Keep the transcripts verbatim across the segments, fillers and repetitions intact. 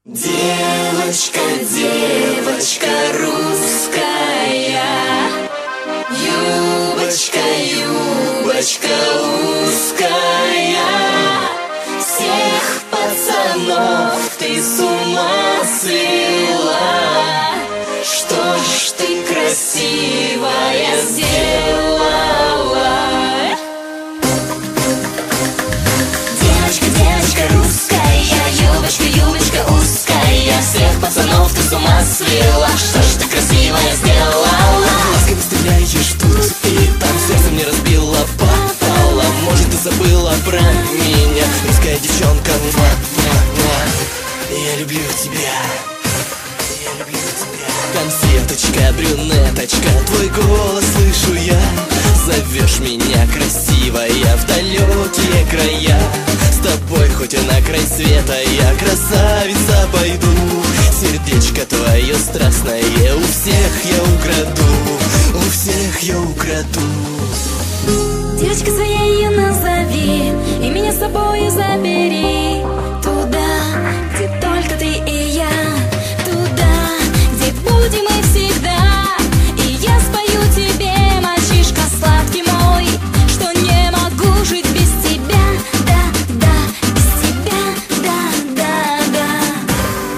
Девочка, девочка русская, юбочка, юбочка узкая, всех пацанов ты с ума свела. Что ж ты красивая сделала? Девочка, девочка русская, юбочка, юбочка узкая, всех пацанов ты с ума свела. Что ж ты красивая сделала? Ласками стреляешь тут и там, сердце мне разбила попала. Может, ты забыла про меня, русская девчонка, муа, муа, муа. Я люблю тебя, я люблю тебя. Конфеточка, брюнеточка, твой голос слышу я. Зовешь меня красивая в далекие края. С тобой хоть и на край света я, красавица, пойду. Сердечко твое страстное у всех я украду, у всех я украду. Девочка своей назови и меня с собой забери туда, где только ты и я, туда, где будем мы всегда. И я спою тебе, мальчишка сладкий мой, что не могу жить без тебя, да, да, без тебя, да, да, да.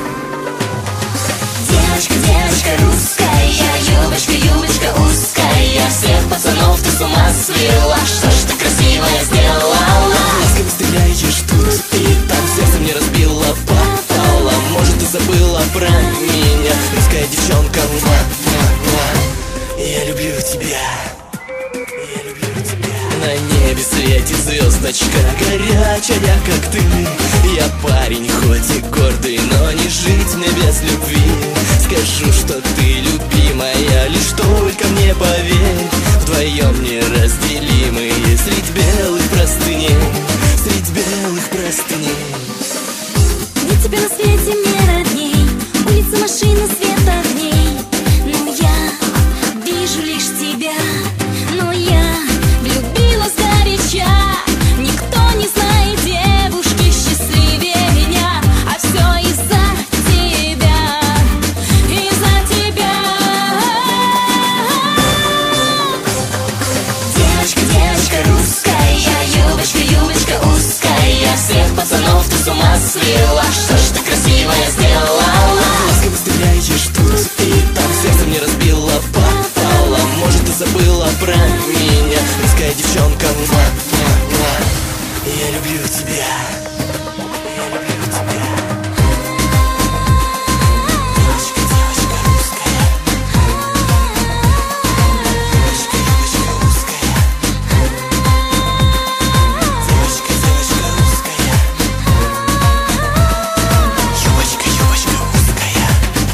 Девочка, девочка русская, юбочка, юбочка узкая, всех пацанов ты с ума свела. Что ж ты красивая сделала? Ласками стреляешь тут и там, сердце мне разбила попала. Может, ты забыла про меня, русская девчонка, муа, муа, муа. Я люблю тебя, я люблю тебя. На небе светит звездочка, горячая, как ты. Я парень, хоть и гордый, но не жить мне без любви. Скажу, что ты любимая, лишь только мне поверь. Вдвоем неразделимые средь белых простыней, средь белых простыней. Нет тебя на свете мне родней, улица, машина, свет огней. Но я вижу лишь тебя, но я влюбилась горяча. Никто не знает девушки счастливее меня, а все из-за тебя, из-за тебя. Девочка, девочка русская, юбочка, юбочка узкая, всех пацанов ты с ума свела. Что ж ты красивая сделала? Ласками стреляешь тут и там, сердце мне разбила попала. Может, ты забыла про меня, русская девчонка, муа, муа, муа. Я люблю тебя, я люблю тебя. Девочка, девочка русская, юбочка, юбочка узкая, девочка, девочка русская, юбочка, юбочка узкая.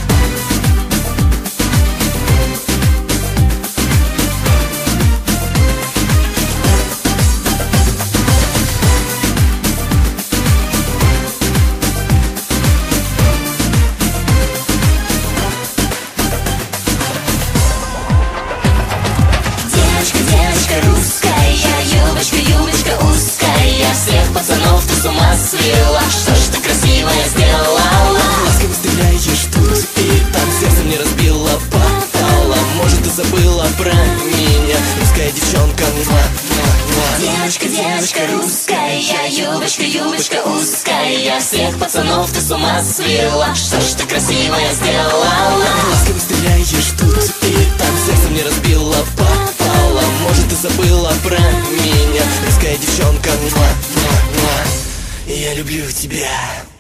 Девочка, девочка русская, юбочка, юбочка узкая, всех пацанов ты с ума свела. Что ж ты красивая сделала? Ласками стреляешь тут и там, сердце мне разбила попала. Может, ты забыла про меня, русская девчонка, муа, муа, муа. Девочка, девочка русская, юбочка, юбочка узкая, всех пацанов ты с ума свела. Что ж ты красивая сделала? Ласками стреляешь тут и там, сердце мне разбила попала. Может, ты забыла про меня, русская девчонка, муа, муа, муа. Я люблю тебя.